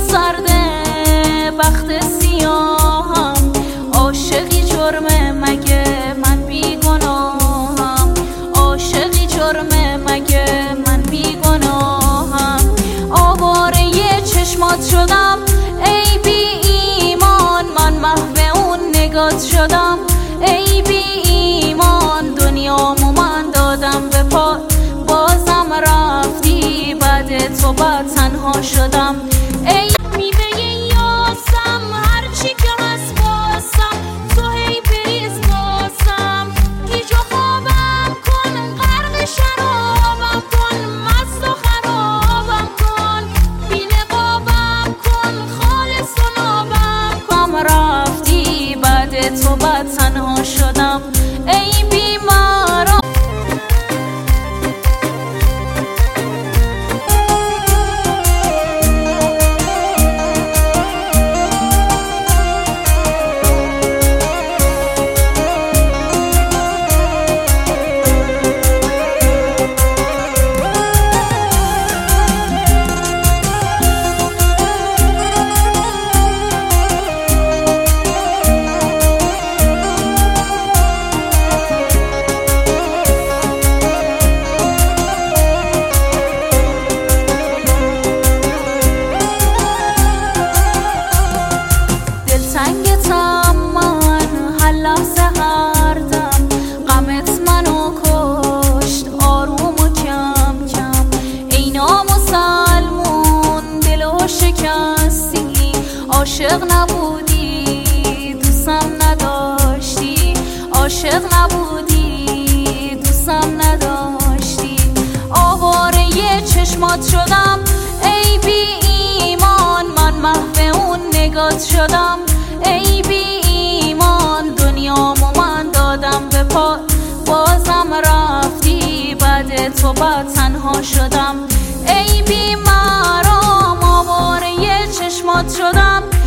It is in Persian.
سرده بخت سیاهم، عاشقی جرمه مگه من بیگناهم، عاشقی جرمه مگه من بیگناهم. آواره چشمات شدم ای بی ایمان، من محو اون نگات شدم ای بی ایمان. دنیامو من دادم به پا، بازم رفتی، بعد تو بعد تنها شدم. ای میوه یاسم، هرچی که هست باسم، تو هی بریز باسم، گیج و خوابم کن، غرق شرابم کن، مست و خرابم کن، بی نقابم کن، خالص و نابم کن. رفتی بعد تو بعد تنها شدم ای بیمارم. سنگتم من هر لحظه هر دم، غمت منو کشت آروم و کم کم. ای نامسلمون دلو شکستی، عاشق نبودی دوستم نداشتی، عاشق نبودی دوستم نداشتی. آواره چشمات شدم ای بی ایمان، من محو اون نگات شدم ای بی ایمان. دنیامو من دادم به پا، بازم رفتی، بعد تو بعد تنها شدم ای بیمارم. آواره چشمات شدم